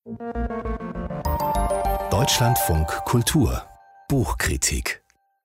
Deutschlandfunk Kultur Buchkritik.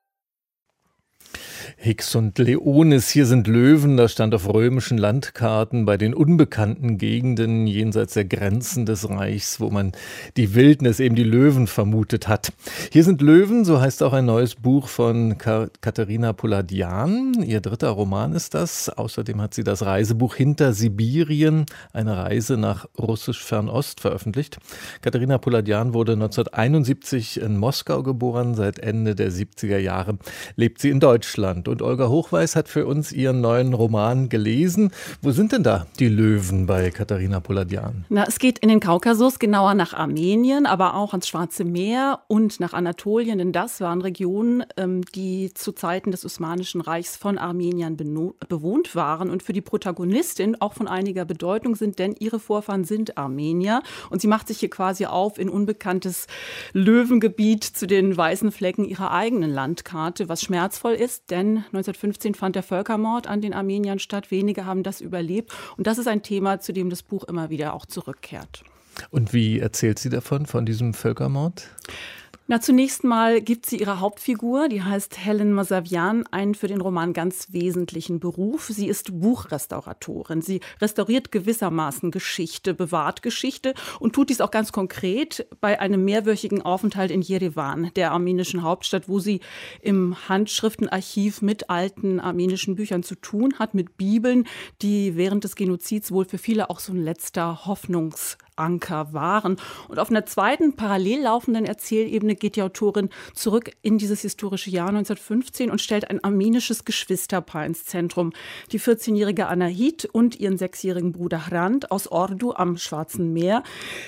Hicks und Leonis, hier sind Löwen, das stand auf römischen Landkarten bei den unbekannten Gegenden jenseits der Grenzen des Reichs, wo man die Wildnis, eben die Löwen vermutet hat. Hier sind Löwen, so heißt auch ein neues Buch von Katharina Poladian. Ihr dritter Roman ist das. Außerdem hat sie das Reisebuch Hinter Sibirien, eine Reise nach russisch Fernost, veröffentlicht. Katharina Poladian wurde 1971 in Moskau geboren. Seit Ende der 70er Jahre lebt sie in Deutschland. Und Olga Hochweis hat für uns ihren neuen Roman gelesen. Wo sind denn da die Löwen bei Katharina Poladian? Es geht in den Kaukasus, genauer nach Armenien, aber auch ans Schwarze Meer und nach Anatolien. Denn das waren Regionen, die zu Zeiten des Osmanischen Reichs von Armeniern bewohnt waren und für die Protagonistin auch von einiger Bedeutung sind, denn ihre Vorfahren sind Armenier. Und sie macht sich hier quasi auf in unbekanntes Löwengebiet zu den weißen Flecken ihrer eigenen Landkarte, was schmerzvoll ist, denn 1915 fand der Völkermord an den Armeniern statt. Wenige haben das überlebt. Und das ist ein Thema, zu dem das Buch immer wieder auch zurückkehrt. Und wie erzählt sie davon, von diesem Völkermord? Zunächst mal gibt sie ihrer Hauptfigur, die heißt Helen Mosavian, einen für den Roman ganz wesentlichen Beruf. Sie ist Buchrestauratorin. Sie restauriert gewissermaßen Geschichte, bewahrt Geschichte und tut dies auch ganz konkret bei einem mehrwöchigen Aufenthalt in Jerewan, der armenischen Hauptstadt, wo sie im Handschriftenarchiv mit alten armenischen Büchern zu tun hat, mit Bibeln, die während des Genozids wohl für viele auch so ein letzter Hoffnungsanker waren. Und auf einer zweiten parallel laufenden Erzählebene geht die Autorin zurück in dieses historische Jahr 1915 und stellt ein armenisches Geschwisterpaar ins Zentrum. Die 14-jährige Anahit und ihren 6-jährigen Bruder Hrant aus Ordu am Schwarzen Meer.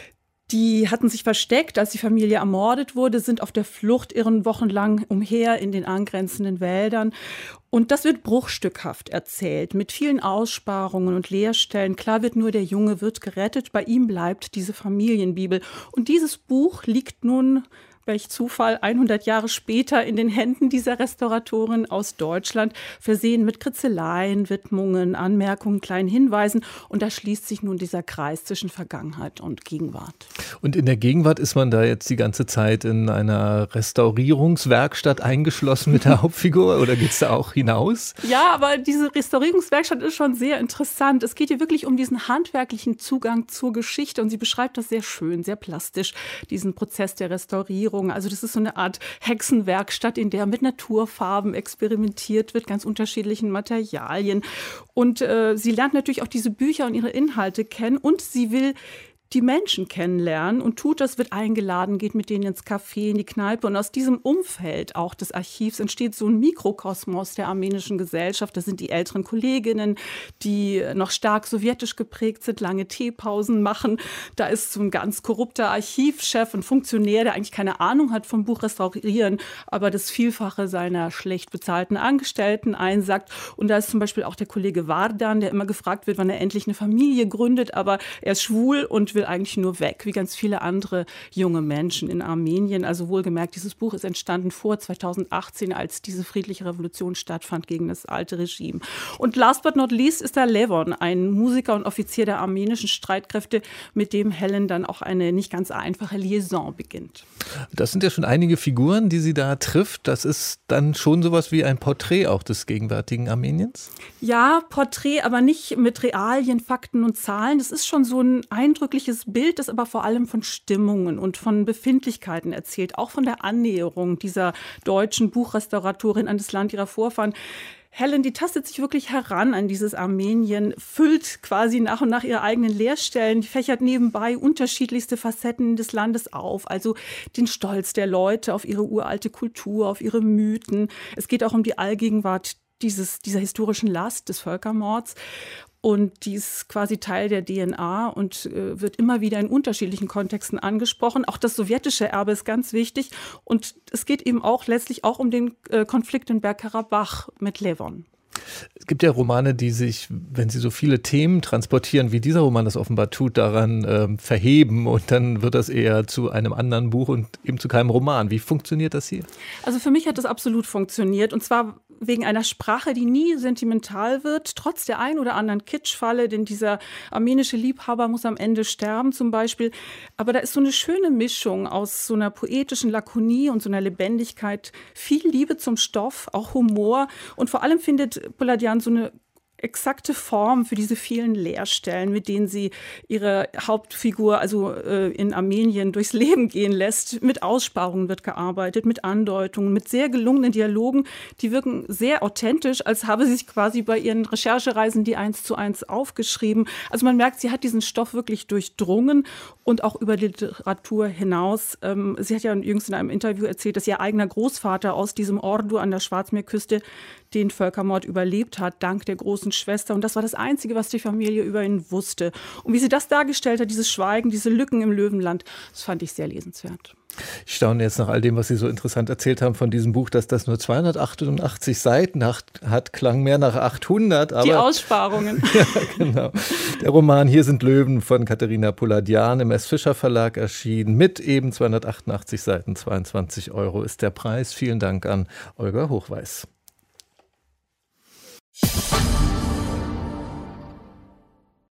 Die hatten sich versteckt, als die Familie ermordet wurde, sind auf der Flucht, irren wochenlang umher in den angrenzenden Wäldern. Und das wird bruchstückhaft erzählt, mit vielen Aussparungen und Leerstellen. Klar wird nur, der Junge wird gerettet, bei ihm bleibt diese Familienbibel. Und dieses Buch liegt nun, welch Zufall, 100 Jahre später in den Händen dieser Restauratorin aus Deutschland, versehen mit Kritzeleien, Widmungen, Anmerkungen, kleinen Hinweisen. Und da schließt sich nun dieser Kreis zwischen Vergangenheit und Gegenwart. Und in der Gegenwart ist man da jetzt die ganze Zeit in einer Restaurierungswerkstatt eingeschlossen mit der Hauptfigur oder geht es da auch hinaus? Ja, aber diese Restaurierungswerkstatt ist schon sehr interessant. Es geht hier wirklich um diesen handwerklichen Zugang zur Geschichte und sie beschreibt das sehr schön, sehr plastisch, diesen Prozess der Restaurierung. Also das ist so eine Art Hexenwerkstatt, in der mit Naturfarben experimentiert wird, ganz unterschiedlichen Materialien. Und sie lernt natürlich auch diese Bücher und ihre Inhalte kennen und sie will die Menschen kennenlernen und tut das, wird eingeladen, geht mit denen ins Café, in die Kneipe. Und aus diesem Umfeld auch des Archivs entsteht so ein Mikrokosmos der armenischen Gesellschaft. Das sind die älteren Kolleginnen, die noch stark sowjetisch geprägt sind, lange Teepausen machen. Da ist so ein ganz korrupter Archivchef, ein Funktionär, der eigentlich keine Ahnung hat vom Buch Restaurieren, aber das Vielfache seiner schlecht bezahlten Angestellten einsackt. Und da ist zum Beispiel auch der Kollege Vardan, der immer gefragt wird, wann er endlich eine Familie gründet, aber er ist schwul und will eigentlich nur weg, wie ganz viele andere junge Menschen in Armenien. Also wohlgemerkt, dieses Buch ist entstanden vor 2018, als diese friedliche Revolution stattfand gegen das alte Regime. Und last but not least ist da Levon, ein Musiker und Offizier der armenischen Streitkräfte, mit dem Helen dann auch eine nicht ganz einfache Liaison beginnt. Das sind ja schon einige Figuren, die sie da trifft. Das ist dann schon sowas wie ein Porträt auch des gegenwärtigen Armeniens? Ja, Porträt, aber nicht mit Realien, Fakten und Zahlen. Das ist schon so ein eindrückliches Bild, das aber vor allem von Stimmungen und von Befindlichkeiten erzählt, auch von der Annäherung dieser deutschen Buchrestauratorin an das Land ihrer Vorfahren. Helen, die tastet sich wirklich heran an dieses Armenien, füllt quasi nach und nach ihre eigenen Leerstellen, fächert nebenbei unterschiedlichste Facetten des Landes auf, also den Stolz der Leute auf ihre uralte Kultur, auf ihre Mythen. Es geht auch um die Allgegenwart dieser historischen Last des Völkermords. Und die ist quasi Teil der DNA und wird immer wieder in unterschiedlichen Kontexten angesprochen. Auch das sowjetische Erbe ist ganz wichtig. Und es geht eben auch letztlich auch um den Konflikt in Bergkarabach mit Levon. Es gibt ja Romane, die sich, wenn sie so viele Themen transportieren, wie dieser Roman das offenbar tut, daran verheben und dann wird das eher zu einem anderen Buch und eben zu keinem Roman. Wie funktioniert das hier? Also für mich hat das absolut funktioniert und zwar wegen einer Sprache, die nie sentimental wird, trotz der ein oder anderen Kitschfalle, denn dieser armenische Liebhaber muss am Ende sterben zum Beispiel. Aber da ist so eine schöne Mischung aus so einer poetischen Lakonie und so einer Lebendigkeit, viel Liebe zum Stoff, auch Humor und vor allem findet Poladian so eine exakte Form für diese vielen Leerstellen, mit denen sie ihre Hauptfigur, also in Armenien, durchs Leben gehen lässt. Mit Aussparungen wird gearbeitet, mit Andeutungen, mit sehr gelungenen Dialogen. Die wirken sehr authentisch, als habe sie sich quasi bei ihren Recherchereisen die 1:1 aufgeschrieben. Also man merkt, sie hat diesen Stoff wirklich durchdrungen und auch über die Literatur hinaus. Sie hat ja jüngst in einem Interview erzählt, dass ihr eigener Großvater aus diesem Ordu an der Schwarzmeerküste den Völkermord überlebt hat, dank der großen Schwester. Und das war das Einzige, was die Familie über ihn wusste. Und wie sie das dargestellt hat, dieses Schweigen, diese Lücken im Löwenland, das fand ich sehr lesenswert. Ich staune jetzt nach all dem, was Sie so interessant erzählt haben von diesem Buch, dass das nur 288 Seiten hat, klang mehr nach 800. Aber die Aussparungen. Ja, genau. Der Roman Hier sind Löwen von Katharina Poladian im S. Fischer Verlag erschienen mit eben 288 Seiten, 22 € ist der Preis. Vielen Dank an Olga Hochweis.